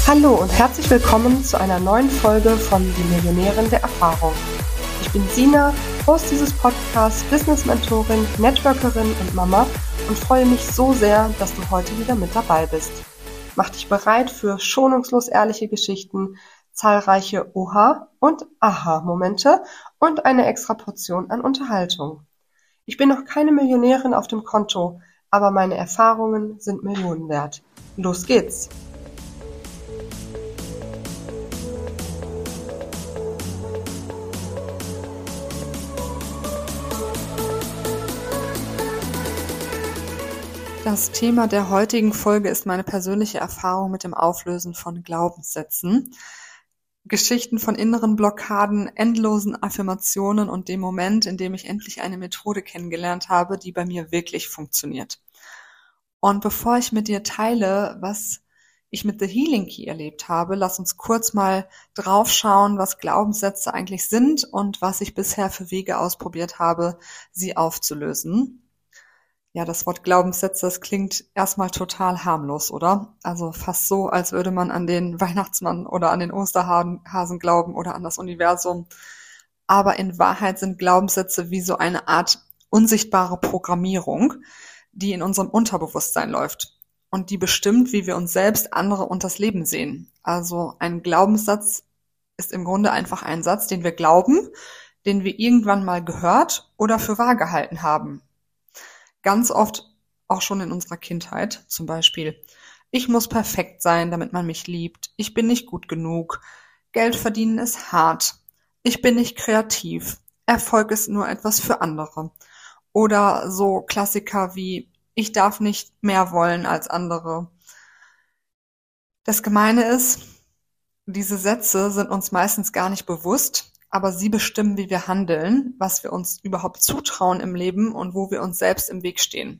Hallo und herzlich willkommen zu einer neuen Folge von Die Millionärin der Erfahrung. Ich bin Sina, Host dieses Podcasts, Business-Mentorin, Networkerin und Mama und freue mich so sehr, dass du heute wieder mit dabei bist. Mach dich bereit für schonungslos ehrliche Geschichten, zahlreiche Oha- und Aha-Momente und eine extra Portion an Unterhaltung. Ich bin noch keine Millionärin auf dem Konto, aber meine Erfahrungen sind Millionen wert. Los geht's! Das Thema der heutigen Folge ist meine persönliche Erfahrung mit dem Auflösen von Glaubenssätzen, Geschichten von inneren Blockaden, endlosen Affirmationen und dem Moment, in dem ich endlich eine Methode kennengelernt habe, die bei mir wirklich funktioniert. Und bevor ich mit dir teile, was ich mit The Healing Key erlebt habe, lass uns kurz mal drauf schauen, was Glaubenssätze eigentlich sind und was ich bisher für Wege ausprobiert habe, sie aufzulösen. Ja, das Wort Glaubenssätze, das klingt erstmal total harmlos, oder? Also fast so, als würde man an den Weihnachtsmann oder an den Osterhasen glauben oder an das Universum. Aber in Wahrheit sind Glaubenssätze wie so eine Art unsichtbare Programmierung, die in unserem Unterbewusstsein läuft und die bestimmt, wie wir uns selbst, andere und das Leben sehen. Also ein Glaubenssatz ist im Grunde einfach ein Satz, den wir glauben, den wir irgendwann mal gehört oder für wahr gehalten haben. Ganz oft auch schon in unserer Kindheit, zum Beispiel: Ich muss perfekt sein, damit man mich liebt. Ich bin nicht gut genug. Geld verdienen ist hart. Ich bin nicht kreativ. Erfolg ist nur etwas für andere. Oder so Klassiker wie: Ich darf nicht mehr wollen als andere. Das Gemeine ist, diese Sätze sind uns meistens gar nicht bewusst, aber sie bestimmen, wie wir handeln, was wir uns überhaupt zutrauen im Leben und wo wir uns selbst im Weg stehen.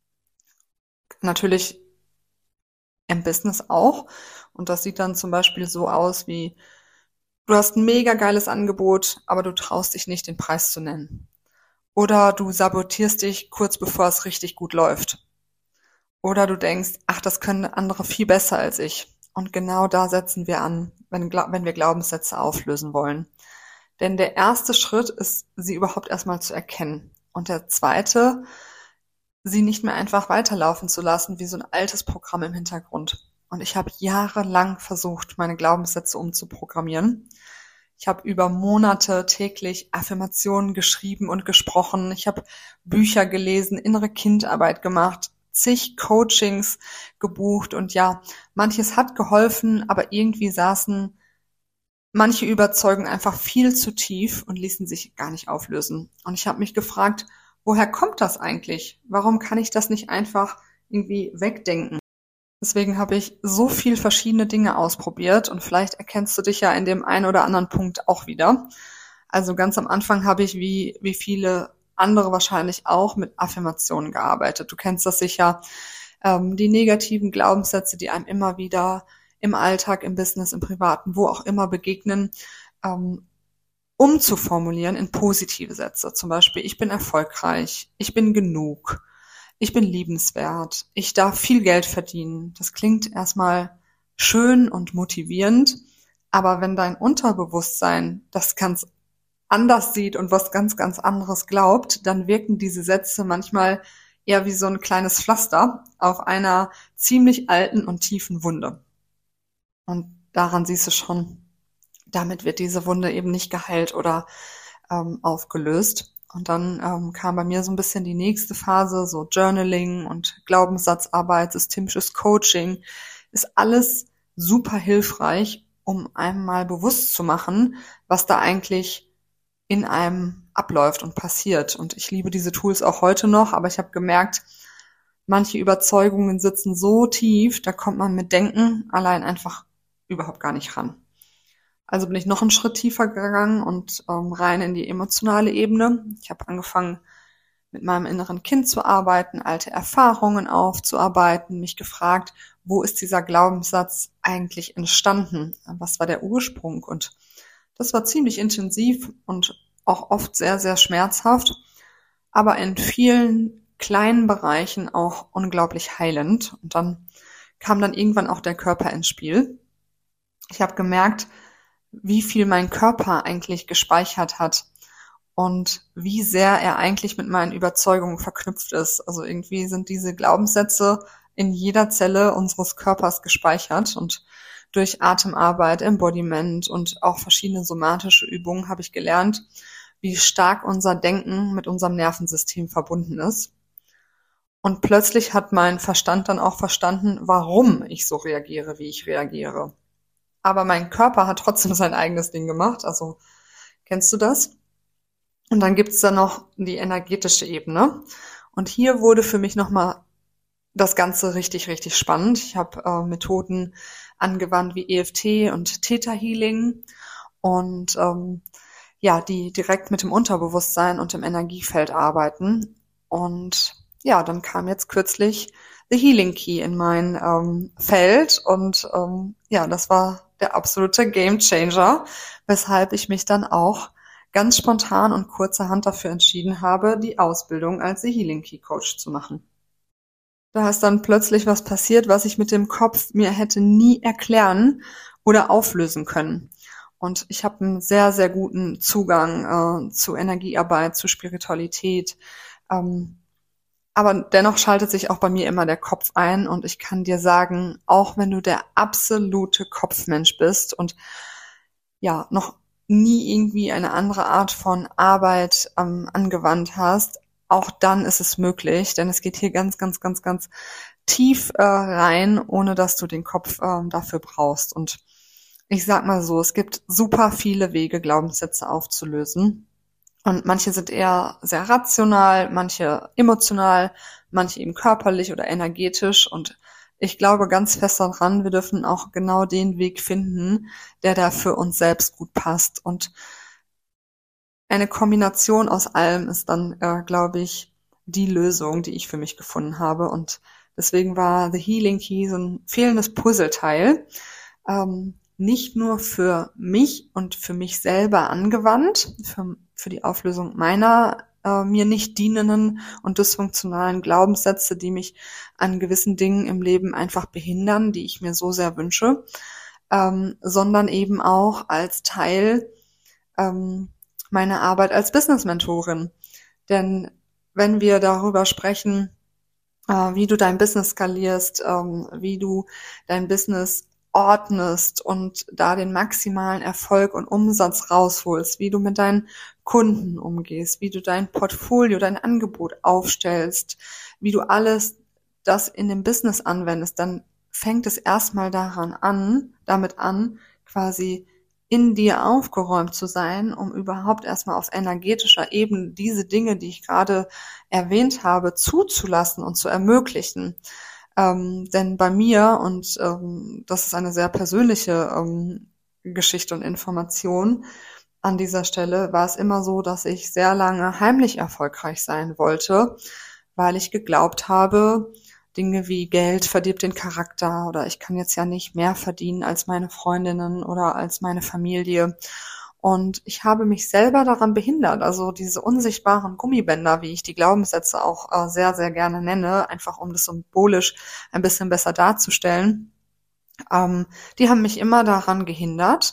Natürlich im Business auch. Und das sieht dann zum Beispiel so aus wie: Du hast ein mega geiles Angebot, aber du traust dich nicht, den Preis zu nennen. Oder du sabotierst dich kurz bevor es richtig gut läuft. Oder du denkst: Ach, das können andere viel besser als ich. Und genau da setzen wir an, wenn wir Glaubenssätze auflösen wollen. Denn der erste Schritt ist, sie überhaupt erstmal zu erkennen. Und der zweite, sie nicht mehr einfach weiterlaufen zu lassen wie so ein altes Programm im Hintergrund. Und ich habe jahrelang versucht, meine Glaubenssätze umzuprogrammieren. Ich habe über Monate täglich Affirmationen geschrieben und gesprochen. Ich habe Bücher gelesen, innere Kindarbeit gemacht, zig Coachings gebucht und ja, manches hat geholfen, aber irgendwie saßen manche Überzeugungen einfach viel zu tief und ließen sich gar nicht auflösen. Und ich habe mich gefragt, woher kommt das eigentlich? Warum kann ich das nicht einfach irgendwie wegdenken? Deswegen habe ich so viel verschiedene Dinge ausprobiert und vielleicht erkennst du dich ja in dem einen oder anderen Punkt auch wieder. Also ganz am Anfang habe ich wie viele andere wahrscheinlich auch mit Affirmationen gearbeitet. Du kennst das sicher, die negativen Glaubenssätze, die einem immer wieder im Alltag, im Business, im Privaten, wo auch immer begegnen, umzuformulieren in positive Sätze. Zum Beispiel: Ich bin erfolgreich, ich bin genug, ich bin liebenswert, ich darf viel Geld verdienen. Das klingt erstmal schön und motivierend, aber wenn dein Unterbewusstsein das ganz anders sieht und was ganz, ganz anderes glaubt, dann wirken diese Sätze manchmal eher wie so ein kleines Pflaster auf einer ziemlich alten und tiefen Wunde. Und daran siehst du schon, damit wird diese Wunde eben nicht geheilt oder aufgelöst. Und dann kam bei mir so ein bisschen die nächste Phase, so Journaling und Glaubenssatzarbeit, systemisches Coaching, ist alles super hilfreich, um einem mal bewusst zu machen, was da eigentlich in einem abläuft und passiert. Und ich liebe diese Tools auch heute noch, aber ich habe gemerkt, manche Überzeugungen sitzen so tief, da kommt man mit Denken allein einfach überhaupt gar nicht ran. Also bin ich noch einen Schritt tiefer gegangen und rein in die emotionale Ebene. Ich habe angefangen, mit meinem inneren Kind zu arbeiten, alte Erfahrungen aufzuarbeiten, mich gefragt, wo ist dieser Glaubenssatz eigentlich entstanden? Was war der Ursprung? Und das war ziemlich intensiv und auch oft sehr, sehr schmerzhaft, aber in vielen kleinen Bereichen auch unglaublich heilend. Und dann kam dann irgendwann auch der Körper ins Spiel. Ich habe gemerkt, wie viel mein Körper eigentlich gespeichert hat und wie sehr er eigentlich mit meinen Überzeugungen verknüpft ist. Also irgendwie sind diese Glaubenssätze in jeder Zelle unseres Körpers gespeichert und durch Atemarbeit, Embodiment und auch verschiedene somatische Übungen habe ich gelernt, wie stark unser Denken mit unserem Nervensystem verbunden ist. Und plötzlich hat mein Verstand dann auch verstanden, warum ich so reagiere, wie ich reagiere. Aber mein Körper hat trotzdem sein eigenes Ding gemacht. Also, kennst du das? Und dann gibt's da noch die energetische Ebene. Und hier wurde für mich nochmal das Ganze richtig, richtig spannend. Ich habe Methoden angewandt wie EFT und Theta Healing und ja, die direkt mit dem Unterbewusstsein und dem Energiefeld arbeiten. Und ja, dann kam jetzt kürzlich The Healing Key in mein Feld und ja, das war der absolute Game Changer, weshalb ich mich dann auch ganz spontan und kurzerhand dafür entschieden habe, die Ausbildung als The Healing Key Coach zu machen. Da ist dann plötzlich was passiert, was ich mit dem Kopf mir hätte nie erklären oder auflösen können. Und ich habe einen sehr, sehr guten Zugang zu Energiearbeit, zu Spiritualität. Aber dennoch schaltet sich auch bei mir immer der Kopf ein. Und ich kann dir sagen, auch wenn du der absolute Kopfmensch bist und ja, noch nie irgendwie eine andere Art von Arbeit angewandt hast, auch dann ist es möglich, denn es geht hier ganz, ganz, ganz, ganz tief rein, ohne dass du den Kopf dafür brauchst. Und ich sag mal so, es gibt super viele Wege, Glaubenssätze aufzulösen. Und manche sind eher sehr rational, manche emotional, manche eben körperlich oder energetisch. Und ich glaube ganz fest daran, wir dürfen auch genau den Weg finden, der da für uns selbst gut passt. Und eine Kombination aus allem ist dann, glaube ich, die Lösung, die ich für mich gefunden habe. Und deswegen war The Healing Key so ein fehlendes Puzzleteil. Nicht nur für mich und für mich selber angewandt, für die Auflösung meiner mir nicht dienenden und dysfunktionalen Glaubenssätze, die mich an gewissen Dingen im Leben einfach behindern, die ich mir so sehr wünsche, sondern eben auch als Teil meiner Arbeit als Business-Mentorin. Denn wenn wir darüber sprechen, wie du dein Business skalierst, wie du dein Business ordnest und da den maximalen Erfolg und Umsatz rausholst, wie du mit deinen Kunden umgehst, wie du dein Portfolio, dein Angebot aufstellst, wie du alles das in dem Business anwendest, dann fängt es erstmal damit an, quasi in dir aufgeräumt zu sein, um überhaupt erstmal auf energetischer Ebene diese Dinge, die ich gerade erwähnt habe, zuzulassen und zu ermöglichen. Denn bei mir, und das ist eine sehr persönliche Geschichte und Information an dieser Stelle, war es immer so, dass ich sehr lange heimlich erfolgreich sein wollte, weil ich geglaubt habe, Dinge wie Geld verdirbt den Charakter oder ich kann jetzt ja nicht mehr verdienen als meine Freundinnen oder als meine Familie. Und ich habe mich selber daran behindert, also diese unsichtbaren Gummibänder, wie ich die Glaubenssätze auch sehr, sehr gerne nenne, einfach um das symbolisch ein bisschen besser darzustellen. Die haben mich immer daran gehindert,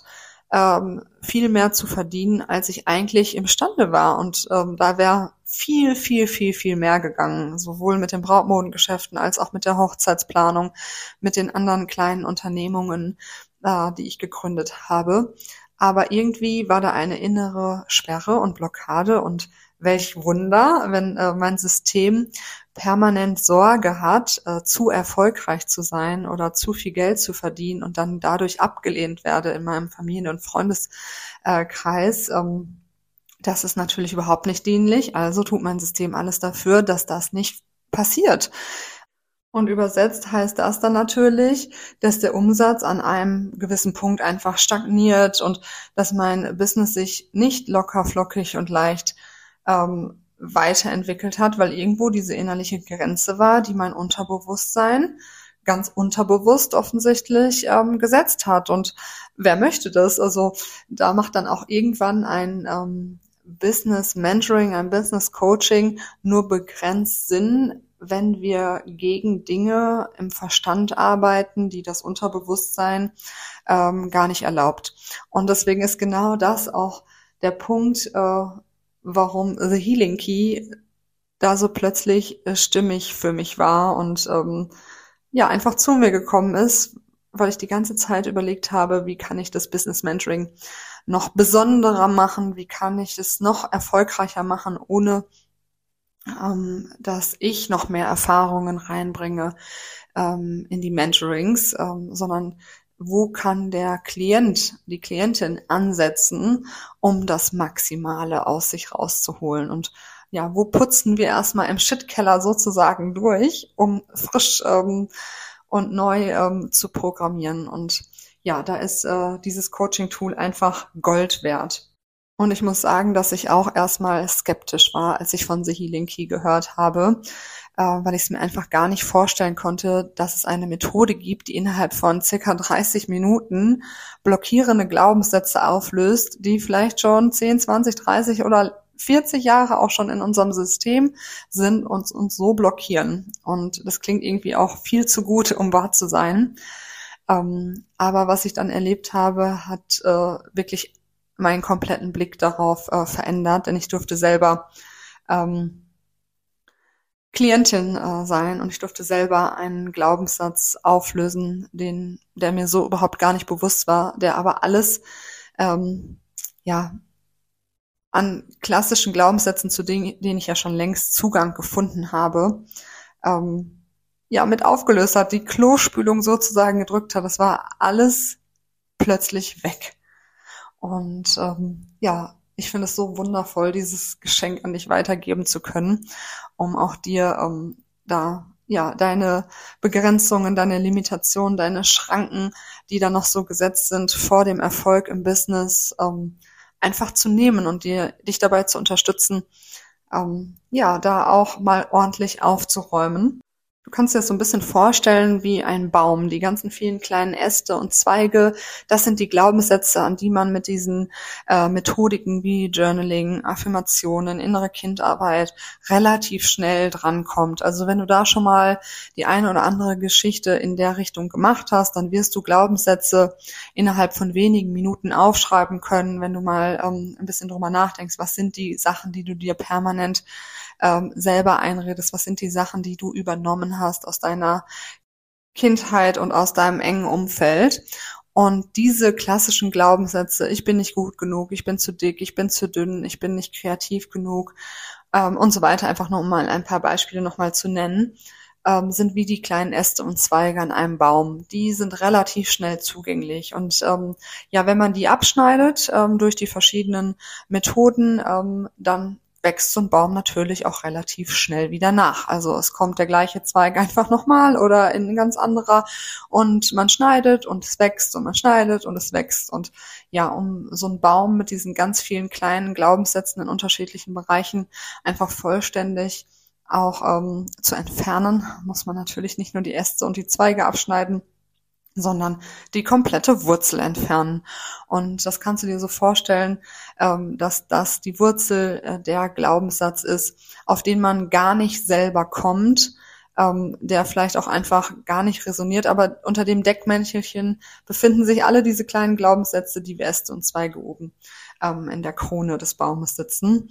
viel mehr zu verdienen, als ich eigentlich imstande war. Und da wäre viel, viel, viel, viel mehr gegangen, sowohl mit den Brautmodengeschäften als auch mit der Hochzeitsplanung, mit den anderen kleinen Unternehmungen, die ich gegründet habe. Aber irgendwie war da eine innere Sperre und Blockade und welch Wunder, wenn mein System permanent Sorge hat, zu erfolgreich zu sein oder zu viel Geld zu verdienen und dann dadurch abgelehnt werde in meinem Familien- und Freundeskreis. Das ist natürlich überhaupt nicht dienlich. Also tut mein System alles dafür, dass das nicht passiert. Und übersetzt heißt das dann natürlich, dass der Umsatz an einem gewissen Punkt einfach stagniert und dass mein Business sich nicht locker, flockig und leicht weiterentwickelt hat, weil irgendwo diese innerliche Grenze war, die mein Unterbewusstsein ganz unterbewusst offensichtlich gesetzt hat. Und wer möchte das? Also da macht dann auch irgendwann ein Business Mentoring, ein Business Coaching nur begrenzt Sinn, wenn wir gegen Dinge im Verstand arbeiten, die das Unterbewusstsein gar nicht erlaubt. Und deswegen ist genau das auch der Punkt, warum The Healing Key da so plötzlich stimmig für mich war und einfach zu mir gekommen ist, weil ich die ganze Zeit überlegt habe, wie kann ich das Business Mentoring noch besonderer machen, wie kann ich es noch erfolgreicher machen, ohne dass ich noch mehr Erfahrungen reinbringe in die Mentorings, sondern wo kann der Klient, die Klientin ansetzen, um das Maximale aus sich rauszuholen. Und ja, wo putzen wir erstmal im Shitkeller sozusagen durch, um frisch und neu zu programmieren. Und ja, da ist dieses Coaching-Tool einfach Gold wert. Und ich muss sagen, dass ich auch erstmal skeptisch war, als ich von The Healing Key gehört habe, weil ich es mir einfach gar nicht vorstellen konnte, dass es eine Methode gibt, die innerhalb von circa 30 Minuten blockierende Glaubenssätze auflöst, die vielleicht schon 10, 20, 30 oder 40 Jahre auch schon in unserem System sind und uns so blockieren. Und das klingt irgendwie auch viel zu gut, um wahr zu sein. Aber was ich dann erlebt habe, hat wirklich meinen kompletten Blick darauf verändert, denn ich durfte selber Klientin sein und ich durfte selber einen Glaubenssatz auflösen, der mir so überhaupt gar nicht bewusst war, der aber alles an klassischen Glaubenssätzen, zu denen ich ja schon längst Zugang gefunden habe, mit aufgelöst hat, die Klospülung sozusagen gedrückt hat. Das war alles plötzlich weg. Und ich finde es so wundervoll, dieses Geschenk an dich weitergeben zu können, um auch dir deine Begrenzungen, deine Limitationen, deine Schranken, die da noch so gesetzt sind vor dem Erfolg im Business, einfach zu nehmen und dich dabei zu unterstützen, da auch mal ordentlich aufzuräumen. Du kannst dir das so ein bisschen vorstellen wie ein Baum. Die ganzen vielen kleinen Äste und Zweige, das sind die Glaubenssätze, an die man mit diesen Methodiken wie Journaling, Affirmationen, innere Kindarbeit relativ schnell drankommt. Also wenn du da schon mal die eine oder andere Geschichte in der Richtung gemacht hast, dann wirst du Glaubenssätze innerhalb von wenigen Minuten aufschreiben können, wenn du mal ein bisschen drüber nachdenkst, was sind die Sachen, die du dir permanent selber einredest, was sind die Sachen, die du übernommen hast aus deiner Kindheit und aus deinem engen Umfeld. Und diese klassischen Glaubenssätze, ich bin nicht gut genug, ich bin zu dick, ich bin zu dünn, ich bin nicht kreativ genug und so weiter, einfach nur um mal ein paar Beispiele nochmal zu nennen, sind wie die kleinen Äste und Zweige an einem Baum. Die sind relativ schnell zugänglich. Und wenn man die abschneidet durch die verschiedenen Methoden, dann wächst so ein Baum natürlich auch relativ schnell wieder nach. Also es kommt der gleiche Zweig einfach nochmal oder in ein ganz anderer und man schneidet und es wächst und man schneidet und es wächst. Und ja, um so einen Baum mit diesen ganz vielen kleinen Glaubenssätzen in unterschiedlichen Bereichen einfach vollständig auch zu entfernen, muss man natürlich nicht nur die Äste und die Zweige abschneiden, sondern die komplette Wurzel entfernen. Und das kannst du dir so vorstellen, dass das die Wurzel der Glaubenssatz ist, auf den man gar nicht selber kommt, der vielleicht auch einfach gar nicht resoniert, aber unter dem Deckmäntelchen befinden sich alle diese kleinen Glaubenssätze, die wie Äste und Zweige oben in der Krone des Baumes sitzen,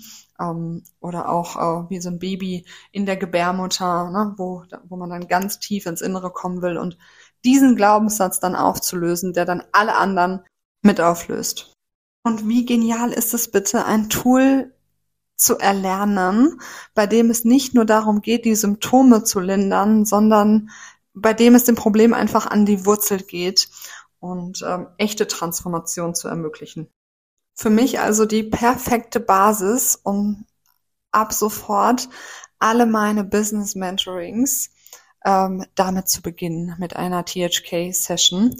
oder auch wie so ein Baby in der Gebärmutter, ne, wo man dann ganz tief ins Innere kommen will und diesen Glaubenssatz dann aufzulösen, der dann alle anderen mit auflöst. Und wie genial ist es bitte, ein Tool zu erlernen, bei dem es nicht nur darum geht, die Symptome zu lindern, sondern bei dem es dem Problem einfach an die Wurzel geht und echte Transformation zu ermöglichen. Für mich also die perfekte Basis, um ab sofort alle meine Business Mentorings damit zu beginnen, mit einer THK-Session,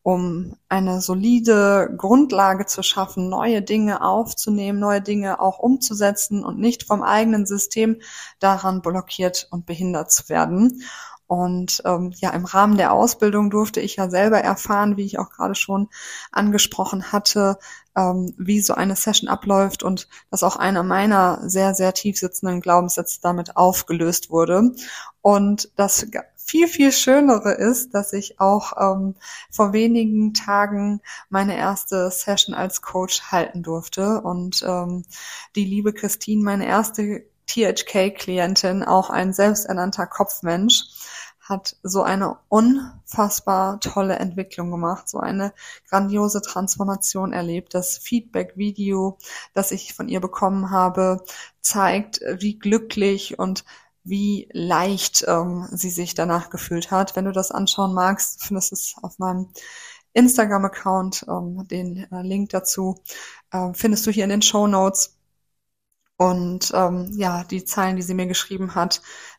um eine solide Grundlage zu schaffen, neue Dinge aufzunehmen, neue Dinge auch umzusetzen und nicht vom eigenen System daran blockiert und behindert zu werden. Und im Rahmen der Ausbildung durfte ich ja selber erfahren, wie ich auch gerade schon angesprochen hatte, wie so eine Session abläuft und dass auch einer meiner sehr, sehr tief sitzenden Glaubenssätze damit aufgelöst wurde. Und das viel, viel Schönere ist, dass ich auch vor wenigen Tagen meine erste Session als Coach halten durfte und die liebe Christine, meine erste THK-Klientin, auch ein selbsternannter Kopfmensch, hat so eine unfassbar tolle Entwicklung gemacht, so eine grandiose Transformation erlebt. Das Feedback-Video, das ich von ihr bekommen habe, zeigt, wie glücklich und wie leicht sie sich danach gefühlt hat. Wenn du das anschauen magst, findest du es auf meinem Instagram-Account. Den Link dazu findest du hier in den Shownotes. Und die Zeilen, die sie mir geschrieben hat,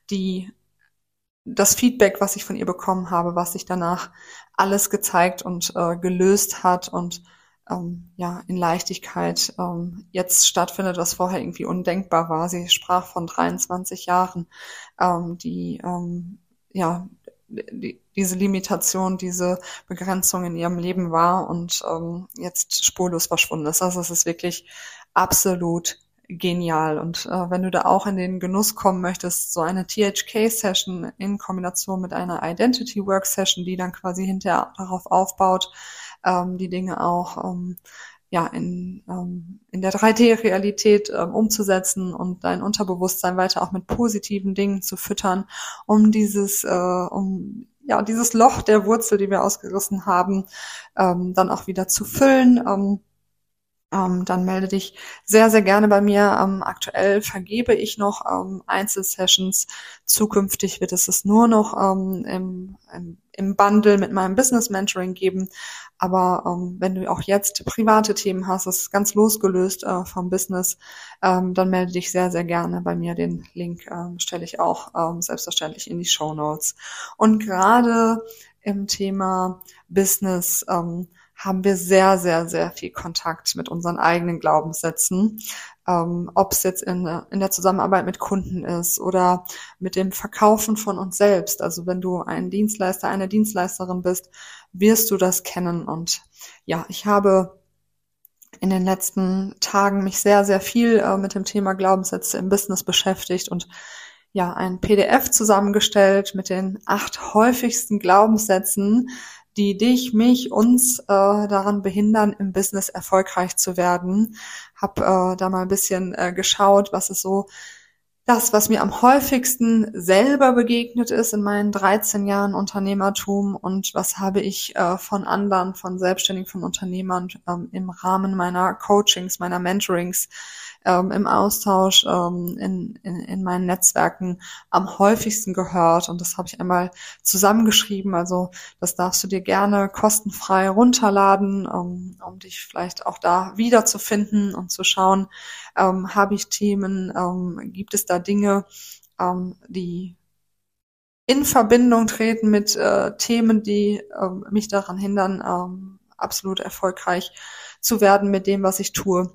das Feedback, was ich von ihr bekommen habe, was sich danach alles gezeigt und gelöst hat und in Leichtigkeit jetzt stattfindet, was vorher irgendwie undenkbar war. Sie sprach von 23 Jahren, diese Limitation, diese Begrenzung in ihrem Leben war und jetzt spurlos verschwunden ist. Also es ist wirklich absolut genial. Und wenn du da auch in den Genuss kommen möchtest, so eine THK-Session in Kombination mit einer Identity-Work-Session, die dann quasi hinterher darauf aufbaut, die Dinge auch in der 3D-Realität umzusetzen und dein Unterbewusstsein weiter auch mit positiven Dingen zu füttern, um dieses Loch der Wurzel, die wir ausgerissen haben, dann auch wieder zu füllen. Dann melde dich sehr, sehr gerne bei mir. Aktuell vergebe ich noch Einzelsessions. Zukünftig wird es nur noch im Bundle mit meinem Business Mentoring geben. Aber wenn du auch jetzt private Themen hast, das ist ganz losgelöst vom Business, dann melde dich sehr, sehr gerne bei mir. Den Link stelle ich auch selbstverständlich in die Shownotes. Und gerade im Thema Business haben wir sehr, sehr, sehr viel Kontakt mit unseren eigenen Glaubenssätzen. Ob es jetzt in der Zusammenarbeit mit Kunden ist oder mit dem Verkaufen von uns selbst. Also wenn du ein Dienstleister, eine Dienstleisterin bist, wirst du das kennen. Und ja, ich habe in den letzten Tagen mich sehr, sehr viel mit dem Thema Glaubenssätze im Business beschäftigt und ein PDF zusammengestellt mit den 8 häufigsten Glaubenssätzen, die uns daran behindern, im Business erfolgreich zu werden. Hab da mal ein bisschen geschaut, was ist so das, was mir am häufigsten selber begegnet ist in meinen 13 Jahren Unternehmertum und was habe ich von anderen, von Selbstständigen, von Unternehmern im Rahmen meiner Coachings, meiner Mentorings, im Austausch, in meinen Netzwerken am häufigsten gehört. Und das habe ich einmal zusammengeschrieben. Also das darfst du dir gerne kostenfrei runterladen, um dich vielleicht auch da wiederzufinden und zu schauen, habe ich Themen, gibt es da Dinge, die in Verbindung treten mit Themen, die mich daran hindern, absolut erfolgreich zu werden mit dem, was ich tue.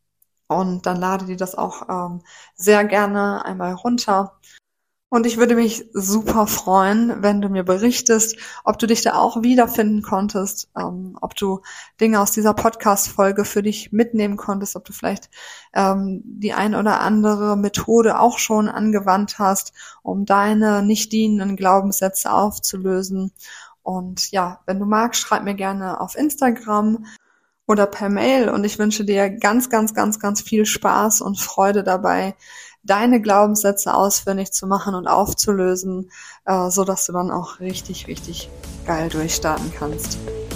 Und dann lade dir das auch sehr gerne einmal runter. Und ich würde mich super freuen, wenn du mir berichtest, ob du dich da auch wiederfinden konntest, ob du Dinge aus dieser Podcast-Folge für dich mitnehmen konntest, ob du vielleicht die ein oder andere Methode auch schon angewandt hast, um deine nicht dienenden Glaubenssätze aufzulösen. Und ja, wenn du magst, schreib mir gerne auf Instagram oder per Mail und ich wünsche dir ganz, ganz, ganz, ganz viel Spaß und Freude dabei, deine Glaubenssätze ausfindig zu machen und aufzulösen, so dass du dann auch richtig, richtig geil durchstarten kannst.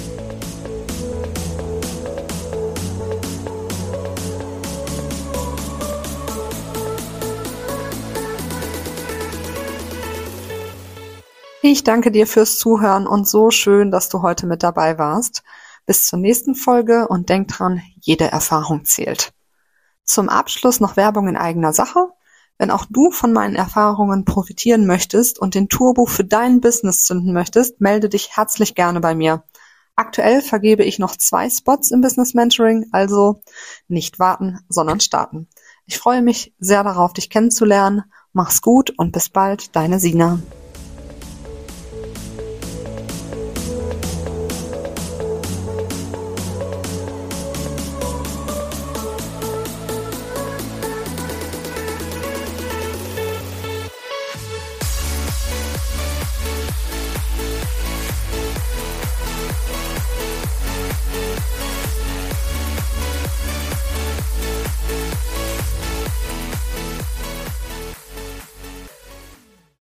Ich danke dir fürs Zuhören und so schön, dass du heute mit dabei warst. Bis zur nächsten Folge und denk dran, jede Erfahrung zählt. Zum Abschluss noch Werbung in eigener Sache. Wenn auch du von meinen Erfahrungen profitieren möchtest und den Turbo für dein Business zünden möchtest, melde dich herzlich gerne bei mir. Aktuell vergebe ich noch 2 Spots im Business Mentoring, also nicht warten, sondern starten. Ich freue mich sehr darauf, dich kennenzulernen. Mach's gut und bis bald, deine Sina.